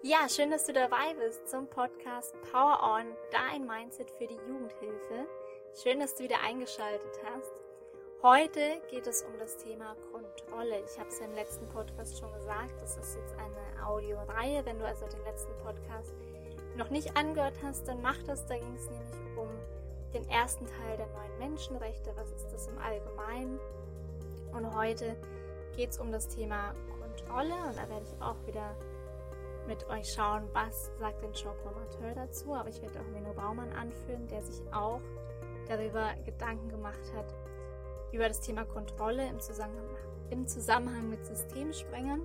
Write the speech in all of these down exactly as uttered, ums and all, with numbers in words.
Ja, schön, dass du dabei bist zum Podcast Power On, dein Mindset für die Jugendhilfe. Schön, dass du wieder eingeschaltet hast. Heute geht es um das Thema Kontrolle. Ich habe es ja im letzten Podcast schon gesagt, das ist jetzt eine Audioreihe. Wenn du also den letzten Podcast noch nicht angehört hast, dann mach das. Da ging es nämlich um den ersten Teil der neuen Menschenrechte. Was ist das im Allgemeinen? Und heute geht es um das Thema Kontrolle und da werde ich auch wieder mit euch schauen, was sagt denn Jean-Paul dazu, aber ich werde auch Menno Baumann anführen, der sich auch darüber Gedanken gemacht hat, über das Thema Kontrolle im Zusammenhang, im Zusammenhang mit Systemsprengern.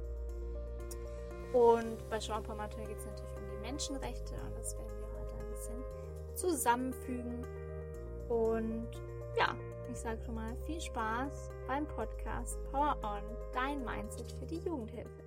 Und bei Jean-Paul geht es natürlich um die Menschenrechte und das werden wir heute ein bisschen zusammenfügen. Und ja, ich sage schon mal viel Spaß beim Podcast Power On, dein Mindset für die Jugendhilfe.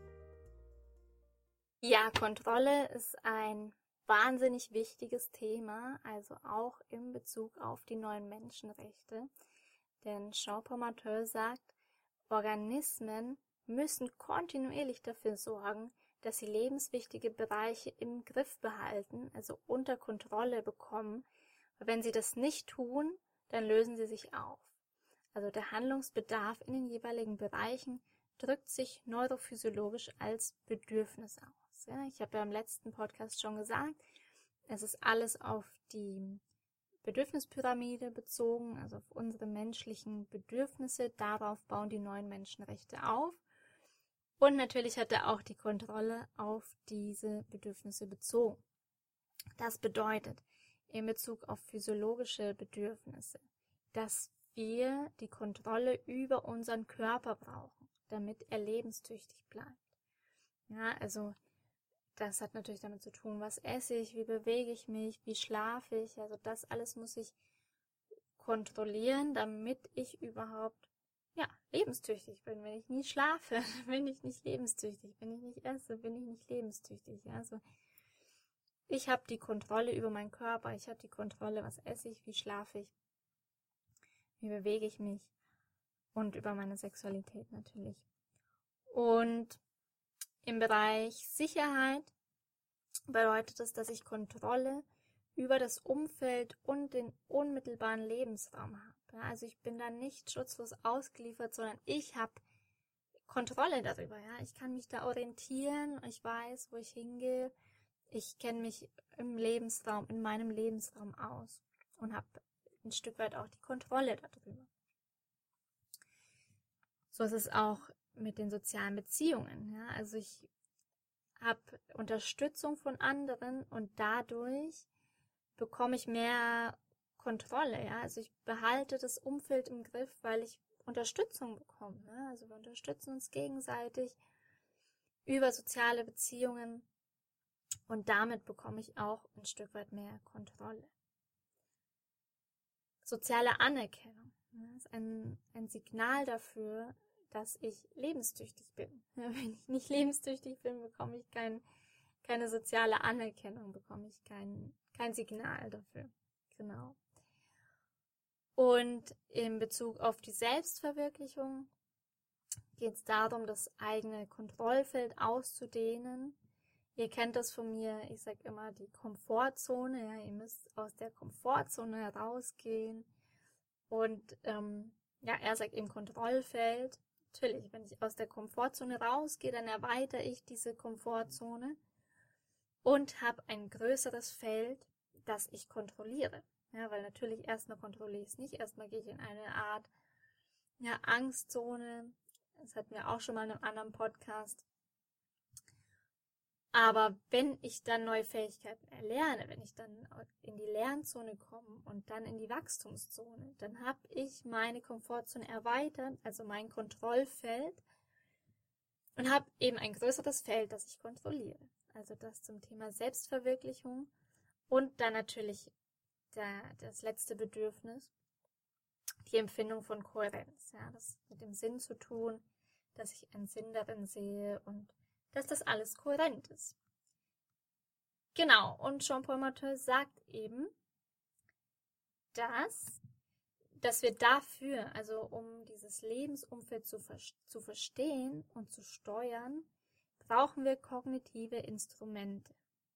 Ja, Kontrolle ist ein wahnsinnig wichtiges Thema, also auch in Bezug auf die neuen Menschenrechte. Denn Jean-Paul Martel sagt, Organismen müssen kontinuierlich dafür sorgen, dass sie lebenswichtige Bereiche im Griff behalten, also unter Kontrolle bekommen. Wenn sie das nicht tun, dann lösen sie sich auf. Also der Handlungsbedarf in den jeweiligen Bereichen drückt sich neurophysiologisch als Bedürfnis aus. Ja, ich habe ja im letzten Podcast schon gesagt, es ist alles auf die Bedürfnispyramide bezogen, also auf unsere menschlichen Bedürfnisse. Darauf bauen die neuen Menschenrechte auf. Und natürlich hat er auch die Kontrolle auf diese Bedürfnisse bezogen. Das bedeutet, in Bezug auf physiologische Bedürfnisse, dass wir die Kontrolle über unseren Körper brauchen, damit er lebenstüchtig bleibt. Ja, also das hat natürlich damit zu tun, was esse ich, wie bewege ich mich, wie schlafe ich. Also das alles muss ich kontrollieren, damit ich überhaupt ja, lebenstüchtig bin. Wenn ich nie schlafe, bin ich nicht lebenstüchtig. Wenn ich nicht esse, bin ich nicht lebenstüchtig. Ja, also ich habe die Kontrolle über meinen Körper. Ich habe die Kontrolle, was esse ich, wie schlafe ich, wie bewege ich mich und über meine Sexualität natürlich. Und im Bereich Sicherheit bedeutet es, dass ich Kontrolle über das Umfeld und den unmittelbaren Lebensraum habe. Ja, also ich bin da nicht schutzlos ausgeliefert, sondern ich habe Kontrolle darüber. Ja, ich kann mich da orientieren, ich weiß, wo ich hingehe. Ich kenne mich im Lebensraum, in meinem Lebensraum aus und habe ein Stück weit auch die Kontrolle darüber. So ist es auch mit den sozialen Beziehungen. Ja? Also ich habe Unterstützung von anderen und dadurch bekomme ich mehr Kontrolle. Ja? Also ich behalte das Umfeld im Griff, weil ich Unterstützung bekomme. Ne? Also wir unterstützen uns gegenseitig über soziale Beziehungen und damit bekomme ich auch ein Stück weit mehr Kontrolle. Soziale Anerkennung, ja, ist ein, ein Signal dafür, dass ich lebenstüchtig bin. Wenn ich nicht lebenstüchtig bin, bekomme ich kein, keine soziale Anerkennung, bekomme ich kein, kein Signal dafür. Genau. Und in Bezug auf die Selbstverwirklichung geht es darum, das eigene Kontrollfeld auszudehnen. Ihr kennt das von mir, ich sage immer die Komfortzone. Ja, ihr müsst aus der Komfortzone herausgehen. Und ähm, ja, er sagt eben Kontrollfeld. Natürlich, wenn ich aus der Komfortzone rausgehe, dann erweitere ich diese Komfortzone und habe ein größeres Feld, das ich kontrolliere. Ja, weil natürlich erstmal kontrolliere ich es nicht. Erstmal gehe ich in eine Art ja, Angstzone. Das hatten wir auch schon mal in einem anderen Podcast. Aber wenn ich dann neue Fähigkeiten erlerne, wenn ich dann in die Lernzone komme und dann in die Wachstumszone, dann habe ich meine Komfortzone erweitert, also mein Kontrollfeld und habe eben ein größeres Feld, das ich kontrolliere. Also das zum Thema Selbstverwirklichung und dann natürlich der, das letzte Bedürfnis, die Empfindung von Kohärenz. Ja, das mit dem Sinn zu tun, dass ich einen Sinn darin sehe und dass das alles kohärent ist. Genau, und Jean-Paul Martel sagt eben, dass, dass wir dafür, also um dieses Lebensumfeld zu, zu verstehen und zu steuern, brauchen wir kognitive Instrumente.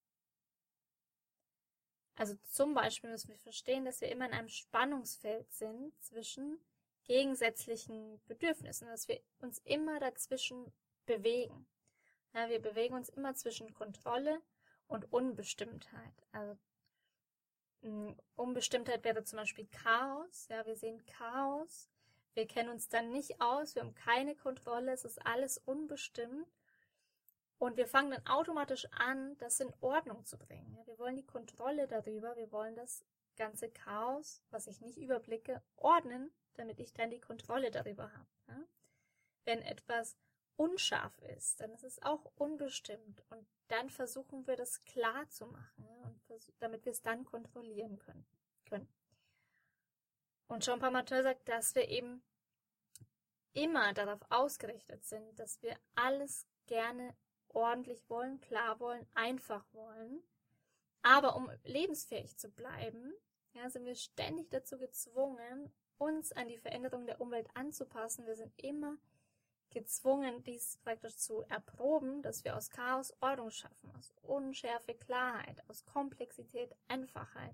Also zum Beispiel müssen wir verstehen, dass wir immer in einem Spannungsfeld sind zwischen gegensätzlichen Bedürfnissen, dass wir uns immer dazwischen bewegen. Ja, wir bewegen uns immer zwischen Kontrolle und Unbestimmtheit. Also Unbestimmtheit wäre zum Beispiel Chaos. Ja, wir sehen Chaos. Wir kennen uns dann nicht aus. Wir haben keine Kontrolle. Es ist alles unbestimmt. Und wir fangen dann automatisch an, das in Ordnung zu bringen. Ja, wir wollen die Kontrolle darüber. Wir wollen das ganze Chaos, was ich nicht überblicke, ordnen, damit ich dann die Kontrolle darüber habe. Ja? Wenn etwas unscharf ist, dann ist es auch unbestimmt. Und dann versuchen wir, das klar zu machen, ja? Und damit wir es dann kontrollieren können. können. Und Jean-Paul Martin sagt, dass wir eben immer darauf ausgerichtet sind, dass wir alles gerne ordentlich wollen, klar wollen, einfach wollen. Aber um lebensfähig zu bleiben, ja, sind wir ständig dazu gezwungen, uns an die Veränderung der Umwelt anzupassen. Wir sind immer gezwungen, dies praktisch zu erproben, dass wir aus Chaos Ordnung schaffen, aus Unschärfe Klarheit, aus Komplexität Einfachheit.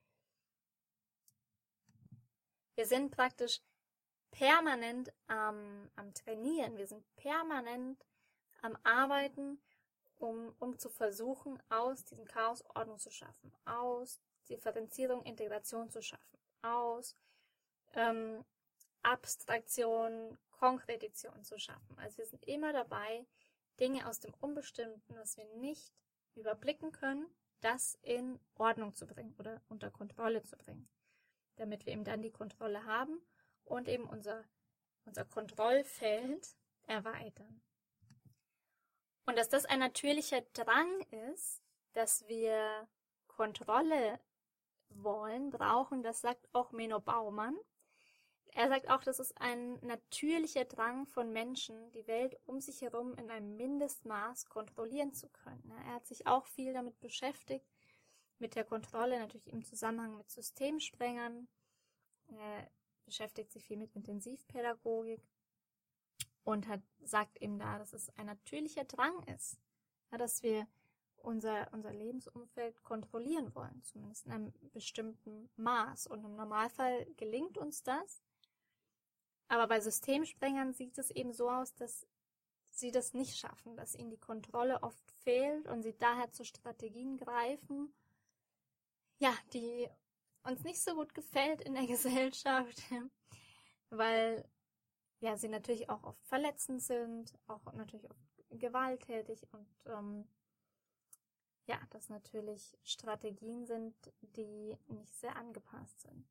Wir sind praktisch permanent am, am Trainieren, wir sind permanent am Arbeiten, um, um zu versuchen, aus diesem Chaos Ordnung zu schaffen, aus Differenzierung, Integration zu schaffen, aus ähm, Abstraktion, Konkretion zu schaffen. Also wir sind immer dabei, Dinge aus dem Unbestimmten, was wir nicht überblicken können, das in Ordnung zu bringen oder unter Kontrolle zu bringen, damit wir eben dann die Kontrolle haben und eben unser, unser Kontrollfeld erweitern. Und dass das ein natürlicher Drang ist, dass wir Kontrolle wollen, brauchen, das sagt auch Menno Baumann. Er sagt auch, das ist ein natürlicher Drang von Menschen, die Welt um sich herum in einem Mindestmaß kontrollieren zu können. Er hat sich auch viel damit beschäftigt, mit der Kontrolle, natürlich im Zusammenhang mit Systemsprengern. Er beschäftigt sich viel mit Intensivpädagogik und hat, sagt eben da, dass es ein natürlicher Drang ist, ja, dass wir unser, unser Lebensumfeld kontrollieren wollen, zumindest in einem bestimmten Maß. Und im Normalfall gelingt uns das. Aber bei Systemsprengern sieht es eben so aus, dass sie das nicht schaffen, dass ihnen die Kontrolle oft fehlt und sie daher zu Strategien greifen, ja, die uns nicht so gut gefällt in der Gesellschaft, weil ja, sie natürlich auch oft verletzend sind, auch natürlich oft gewalttätig und ähm, ja, das natürlich Strategien sind, die nicht sehr angepasst sind.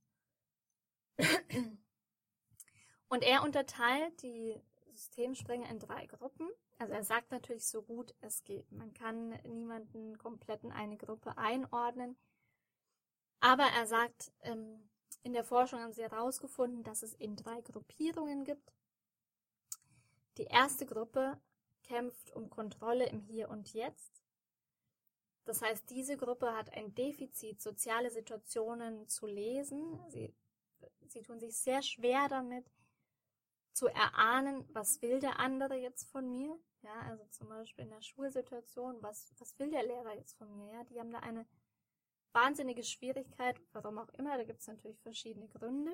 Und er unterteilt die Systemsprenger in drei Gruppen. Also er sagt natürlich, so gut es geht. Man kann niemanden komplett in eine Gruppe einordnen. Aber er sagt, ähm, in der Forschung haben sie herausgefunden, dass es eben drei Gruppierungen gibt. Die erste Gruppe kämpft um Kontrolle im Hier und Jetzt. Das heißt, diese Gruppe hat ein Defizit, soziale Situationen zu lesen. Sie, sie tun sich sehr schwer damit, zu erahnen, was will der andere jetzt von mir. Ja, also zum Beispiel in der Schulsituation, was, was will der Lehrer jetzt von mir? Ja, die haben da eine wahnsinnige Schwierigkeit, warum auch immer, da gibt es natürlich verschiedene Gründe,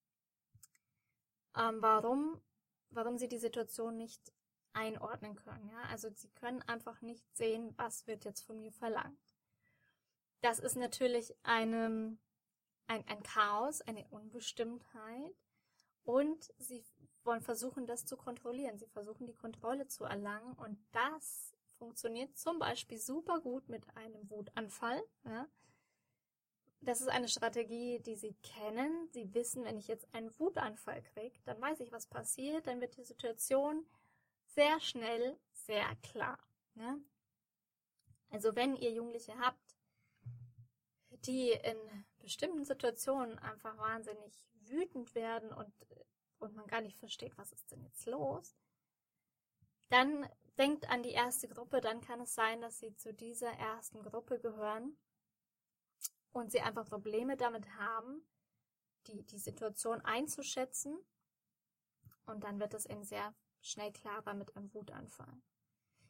ähm, warum, warum sie die Situation nicht einordnen können. Ja? Also sie können einfach nicht sehen, was wird jetzt von mir verlangt. Das ist natürlich eine, ein, ein Chaos, eine Unbestimmtheit und sie wollen versuchen, das zu kontrollieren. Sie versuchen, die Kontrolle zu erlangen und das funktioniert zum Beispiel super gut mit einem Wutanfall. Ja? Das ist eine Strategie, die sie kennen. Sie wissen, wenn ich jetzt einen Wutanfall kriege, dann weiß ich, was passiert. Dann wird die Situation sehr schnell sehr klar. Ne? Also wenn ihr Jugendliche habt, die in bestimmten Situationen einfach wahnsinnig wütend werden und, und man gar nicht versteht, was ist denn jetzt los, dann denkt an die erste Gruppe. Dann kann es sein, dass sie zu dieser ersten Gruppe gehören und sie einfach Probleme damit haben, die, die Situation einzuschätzen. Und dann wird es eben sehr schnell klarer mit einem Wutanfall.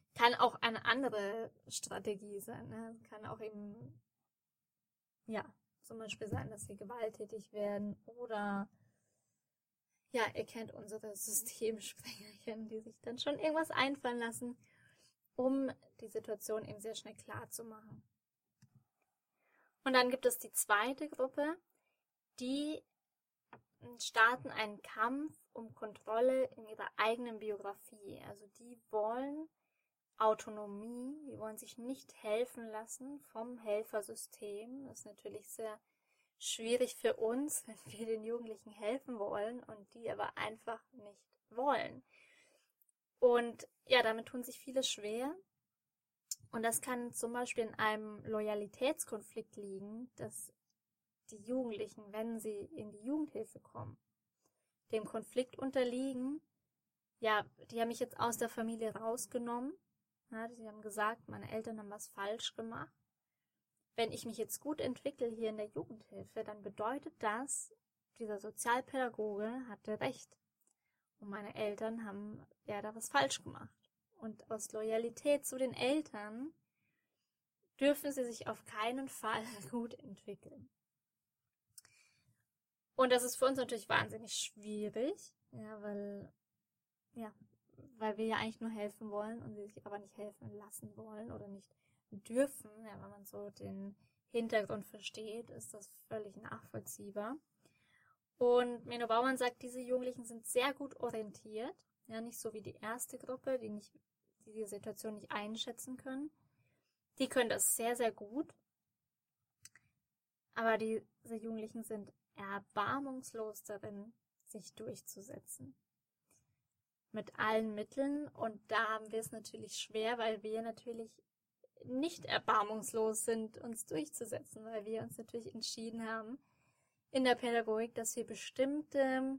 Kann auch eine andere Strategie sein. Ne? Kann auch eben, ja, zum Beispiel sein, dass sie gewalttätig werden oder, ja, ihr kennt unsere Systemsprengerchen, die sich dann schon irgendwas einfallen lassen, um die Situation eben sehr schnell klar zu machen. Und dann gibt es die zweite Gruppe, die starten einen Kampf um Kontrolle in ihrer eigenen Biografie. Also die wollen Autonomie, die wollen sich nicht helfen lassen vom Helfersystem. Das ist natürlich sehr schwierig für uns, wenn wir den Jugendlichen helfen wollen und die aber einfach nicht wollen. Und ja, damit tun sich viele schwer. Und das kann zum Beispiel in einem Loyalitätskonflikt liegen, dass die Jugendlichen, wenn sie in die Jugendhilfe kommen, dem Konflikt unterliegen, ja, die haben mich jetzt aus der Familie rausgenommen, ja, sie haben gesagt, meine Eltern haben was falsch gemacht. Wenn ich mich jetzt gut entwickle hier in der Jugendhilfe, dann bedeutet das, dieser Sozialpädagoge hatte recht. Und meine Eltern haben ja da was falsch gemacht. Und aus Loyalität zu den Eltern dürfen sie sich auf keinen Fall gut entwickeln. Und das ist für uns natürlich wahnsinnig schwierig, ja, weil, ja, weil wir ja eigentlich nur helfen wollen und sie sich aber nicht helfen lassen wollen oder nicht dürfen. Ja, wenn man so den Hintergrund versteht, ist das völlig nachvollziehbar. Und Menno Baumann sagt, diese Jugendlichen sind sehr gut orientiert, ja, nicht so wie die erste Gruppe, die nicht, die die Situation nicht einschätzen können. Die können das sehr, sehr gut. Aber diese Jugendlichen sind erbarmungslos darin, sich durchzusetzen. Mit allen Mitteln. Und da haben wir es natürlich schwer, weil wir natürlich nicht erbarmungslos sind, uns durchzusetzen, weil wir uns natürlich entschieden haben in der Pädagogik, dass wir bestimmte,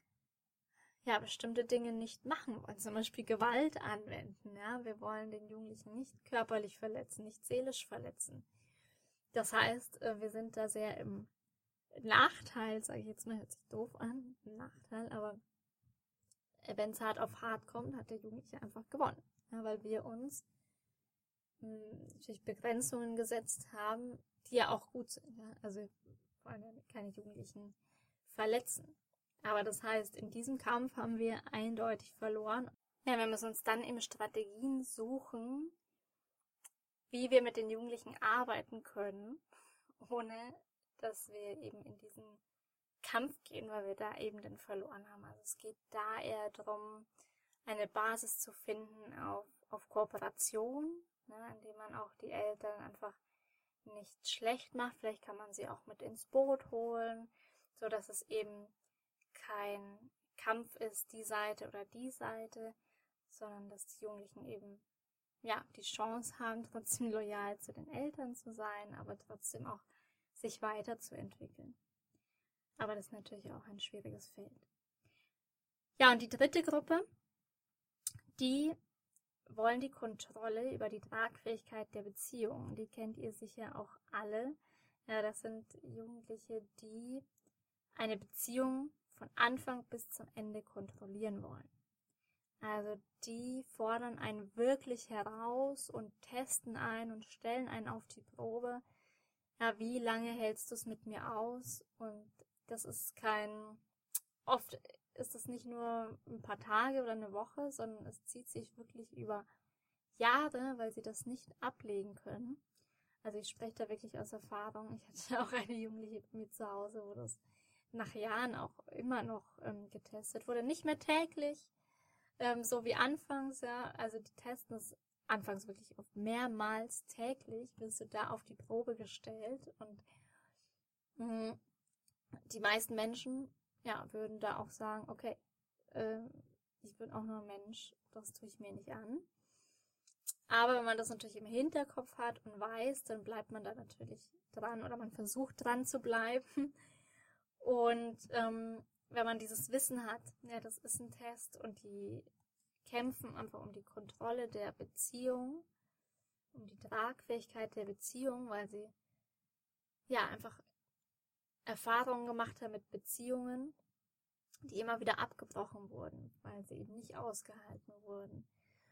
ja, bestimmte Dinge nicht machen wollen. Zum Beispiel Gewalt anwenden. Ja? Wir wollen den Jugendlichen nicht körperlich verletzen, nicht seelisch verletzen. Das heißt, wir sind da sehr im Nachteil, sage ich jetzt mal, hört sich doof an, Nachteil, aber wenn es hart auf hart kommt, hat der Jugendliche einfach gewonnen, ja, weil wir uns mh, natürlich Begrenzungen gesetzt haben, die ja auch gut sind, ja? Also wir wollen ja keine Jugendlichen verletzen, aber das heißt, in diesem Kampf haben wir eindeutig verloren. Ja, wir müssen uns dann eben Strategien suchen, wie wir mit den Jugendlichen arbeiten können, ohne dass wir eben in diesen Kampf gehen, weil wir da eben den verloren haben. Also es geht da eher darum, eine Basis zu finden auf, auf Kooperation, ne, indem man auch die Eltern einfach nicht schlecht macht. Vielleicht kann man sie auch mit ins Boot holen, so dass es eben kein Kampf ist, die Seite oder die Seite, sondern dass die Jugendlichen eben ja die Chance haben, trotzdem loyal zu den Eltern zu sein, aber trotzdem auch sich weiterzuentwickeln. Aber das ist natürlich auch ein schwieriges Feld. Ja, und die dritte Gruppe, die wollen die Kontrolle über die Tragfähigkeit der Beziehung. Die kennt ihr sicher auch alle. Ja, das sind Jugendliche, die eine Beziehung von Anfang bis zum Ende kontrollieren wollen. Also die fordern einen wirklich heraus und testen einen und stellen einen auf die Probe. Ja, wie lange hältst du es mit mir aus? Und das ist kein, oft ist es nicht nur ein paar Tage oder eine Woche, sondern es zieht sich wirklich über Jahre, weil sie das nicht ablegen können. Also ich spreche da wirklich aus Erfahrung. Ich hatte auch eine Jugendliche bei mir zu Hause, wo das nach Jahren auch immer noch ähm, getestet wurde. Nicht mehr täglich, ähm, so wie anfangs, ja. Also die testen es anfangs wirklich auf mehrmals täglich, wirst du da auf die Probe gestellt. Und mh, die meisten Menschen, ja, würden da auch sagen, okay, äh, ich bin auch nur ein Mensch, das tue ich mir nicht an. Aber wenn man das natürlich im Hinterkopf hat und weiß, dann bleibt man da natürlich dran oder man versucht dran zu bleiben. Und ähm, wenn man dieses Wissen hat, ja, das ist ein Test und die kämpfen einfach um die Kontrolle der Beziehung, um die Tragfähigkeit der Beziehung, weil sie ja einfach Erfahrungen gemacht haben mit Beziehungen, die immer wieder abgebrochen wurden, weil sie eben nicht ausgehalten wurden.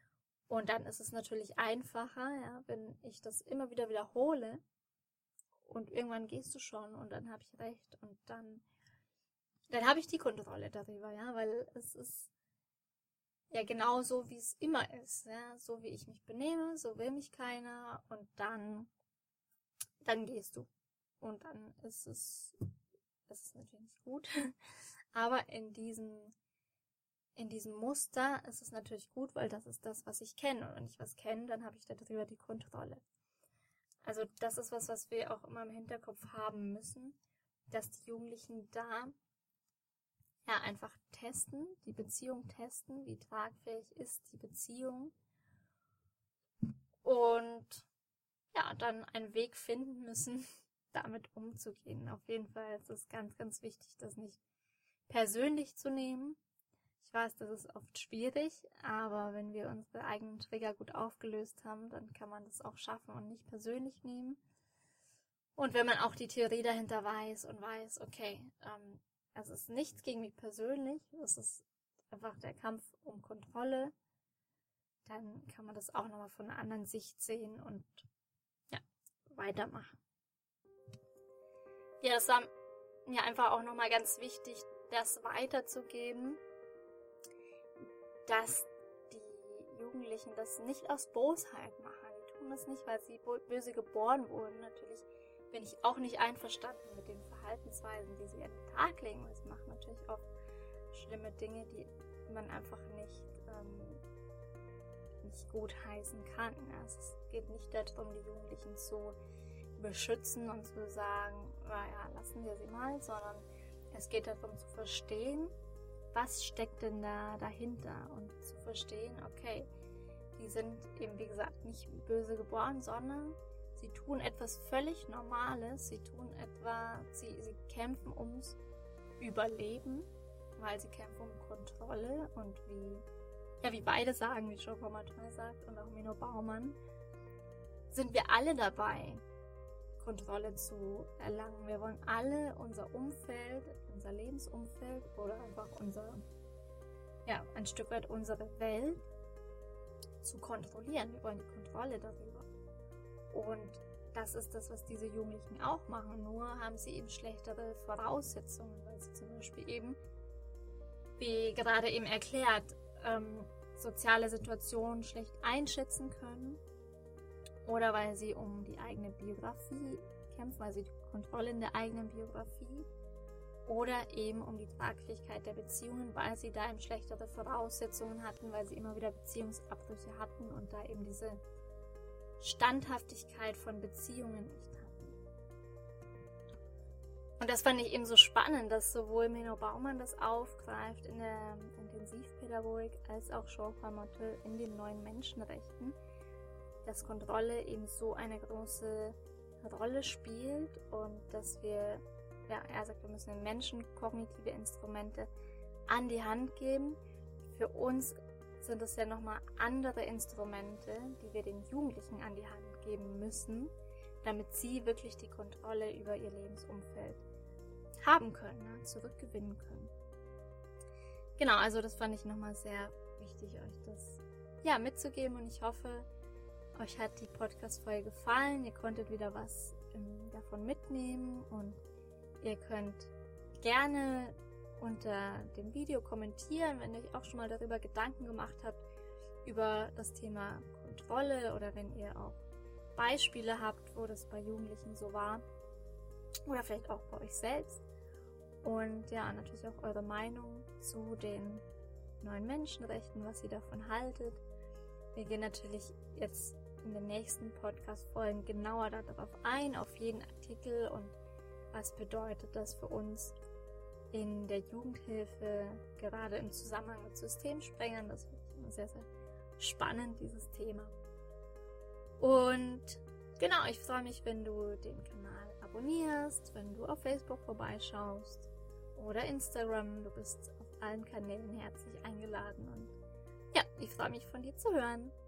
Und dann ist es natürlich einfacher, ja, wenn ich das immer wieder wiederhole und irgendwann gehst du schon und dann habe ich recht und dann, dann habe ich die Kontrolle darüber, ja, weil es ist ja genau so, wie es immer ist, ja, so wie ich mich benehme, so will mich keiner und dann, dann gehst du. Und dann ist es, das ist natürlich nicht gut, aber in diesem, in diesem Muster ist es natürlich gut, weil das ist das, was ich kenne. Und wenn ich was kenne, dann habe ich darüber die Kontrolle. Also das ist was, was wir auch immer im Hinterkopf haben müssen, dass die Jugendlichen da ja einfach testen, die Beziehung testen, wie tragfähig ist die Beziehung und ja, dann einen Weg finden müssen, damit umzugehen. Auf jeden Fall ist es ganz, ganz wichtig, das nicht persönlich zu nehmen. Ich weiß, das ist oft schwierig, aber wenn wir unsere eigenen Trigger gut aufgelöst haben, dann kann man das auch schaffen und nicht persönlich nehmen. Und wenn man auch die Theorie dahinter weiß und weiß, okay, ähm, es ist nichts gegen mich persönlich, es ist einfach der Kampf um Kontrolle, dann kann man das auch nochmal von einer anderen Sicht sehen und ja, weitermachen. Ja, das war mir einfach auch nochmal ganz wichtig, das weiterzugeben, dass die Jugendlichen das nicht aus Bosheit machen. Die tun das nicht, weil sie böse geboren wurden. Natürlich bin ich auch nicht einverstanden mit den Verhaltensweisen, die sie an den Tag legen, weil sie machen natürlich auch schlimme Dinge, die man einfach nicht, ähm, nicht gut heißen kann. Also es geht nicht darum, die Jugendlichen zu beschützen und zu sagen, naja, lassen wir sie mal, sondern es geht darum zu verstehen, was steckt denn da dahinter und zu verstehen, okay, die sind eben, wie gesagt, nicht böse geboren, sondern sie tun etwas völlig Normales, sie tun etwa, sie, sie kämpfen ums Überleben, weil sie kämpfen um Kontrolle und wie, ja, wie beide sagen, wie Chopin-Martin sagt und auch Menno Baumann, sind wir alle dabei, Kontrolle zu erlangen. Wir wollen alle unser Umfeld, unser Lebensumfeld oder einfach unser, ja, ein Stück weit unsere Welt zu kontrollieren. Wir wollen die Kontrolle darüber. Und das ist das, was diese Jugendlichen auch machen. Nur haben sie eben schlechtere Voraussetzungen, weil sie zum Beispiel eben, wie gerade eben erklärt, ähm, soziale Situationen schlecht einschätzen können. Oder weil sie um die eigene Biografie kämpfen, weil sie die Kontrolle in der eigenen Biografie. Oder eben um die Tragfähigkeit der Beziehungen, weil sie da eben schlechtere Voraussetzungen hatten, weil sie immer wieder Beziehungsabbrüche hatten und da eben diese Standhaftigkeit von Beziehungen nicht hatten. Und das fand ich eben so spannend, dass sowohl Menno Baumann das aufgreift in der Intensivpädagogik als auch Chopin-Martin in den neuen Menschenrechten, dass Kontrolle eben so eine große Rolle spielt und dass wir, ja, er sagt, wir müssen den Menschen kognitive Instrumente an die Hand geben. Für uns sind es ja nochmal andere Instrumente, die wir den Jugendlichen an die Hand geben müssen, damit sie wirklich die Kontrolle über ihr Lebensumfeld haben können, ne, zurückgewinnen können. Genau, also das fand ich nochmal sehr wichtig, euch das ja mitzugeben und ich hoffe, euch hat die Podcast-Folge gefallen, ihr konntet wieder was ähm, davon mitnehmen und ihr könnt gerne unter dem Video kommentieren, wenn ihr euch auch schon mal darüber Gedanken gemacht habt, über das Thema Kontrolle oder wenn ihr auch Beispiele habt, wo das bei Jugendlichen so war oder vielleicht auch bei euch selbst. Und ja, natürlich auch eure Meinung zu den neuen Menschenrechten, was ihr davon haltet. Wir gehen natürlich jetzt in den nächsten Podcast-Folgen genauer darauf ein, auf jeden Artikel und was bedeutet das für uns in der Jugendhilfe, gerade im Zusammenhang mit Systemsprengern. Das finde ich immer sehr, sehr spannend, dieses Thema. Und genau, ich freue mich, wenn du den Kanal abonnierst, wenn du auf Facebook vorbeischaust oder Instagram. Du bist auf allen Kanälen herzlich eingeladen und ja, ich freue mich von dir zu hören.